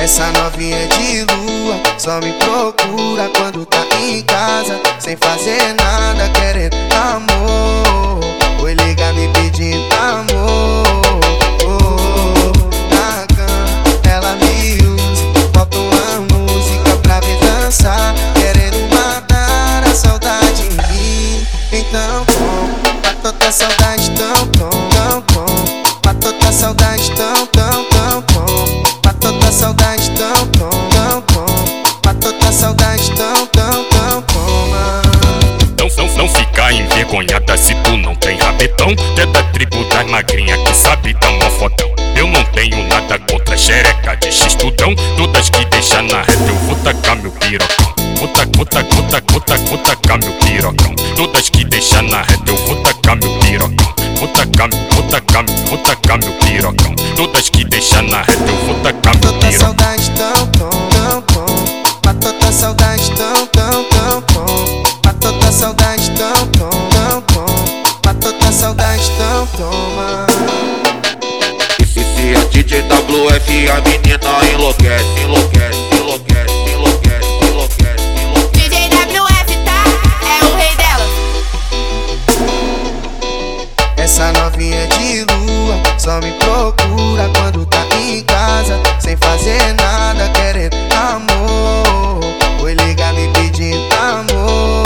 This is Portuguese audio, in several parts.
Essa novinha de lua só me procura quando tá em casa, sem fazer nada, querendo amor. Oi, liga me pedindo amor. Na cama ela me usa, bota uma música pra me dançar, querendo matar a saudade em mim. Então como, pra toda saudade tão bom, pra toda saudade tão bom, pra toda saudade tão bom, pra toda saudade tão bom. Não fica envergonhada se tu não tem rabetão. É da tribo das magrinhas que sabe dar mó fodão. Eu não tenho nada contra xereca de x-tudão. Todas que deixam na reta eu vou tacar meu pirocão. Vou tacar meu pirocão. Todas que deixam na reta eu vou tacar meu pirocão. Vou tacar meu pirocão. Todas que deixam na reta eu vou tacar meu pirocão. Toda saudade tão bom, pra toda saudade tão bom, pra toda saudade tão bom, pra toda saudade tão toma. Se a DJ WF a menina enlouquece, enlouquece, enlouquece, enlouquece, enlouquece, enlouquece. DJ WF, tá? É o rei dela. Essa novinha de lua só me procura quando tá em casa, sem fazer nada, querendo amor. Oi, liga me pedindo amor.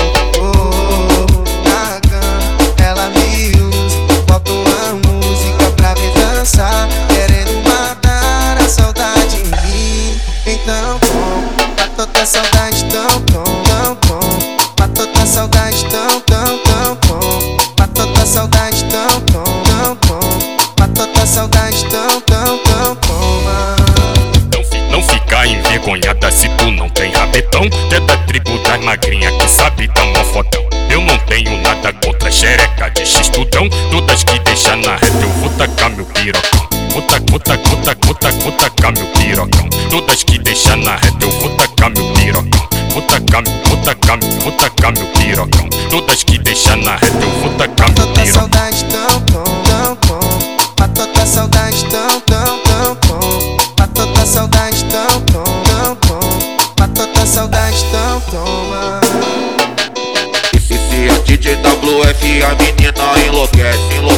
Na cama ela me usa, bota uma música pra me dançar, querendo matar a saudade em mim. Então como, pra toda saudade tão bom, pra toda saudade tão bom, pra toda saudade tão bom, pra toda saudade tão bom. Não fica envergonhada se tu não tem rabetão. É da tribo das magrinhas que sabe dar mó fodão. Eu não tenho nada contra xereca de x-tudão. Todas que deixam na reta eu vou tacar meu pirocão. Vou tacar meu pirocão. Todas que deixam na reta eu vou tacar meu pirocão. Vou tacar meu pirocão. Todas que deixam na reta eu vou tacar meu Toda pirocão. saudade tão bom, pra toda saudade tão bom, pra toda saudade tão bom, pra toda saudade tão toma. Se a DJ WF a menina enlouquece, enlouquece.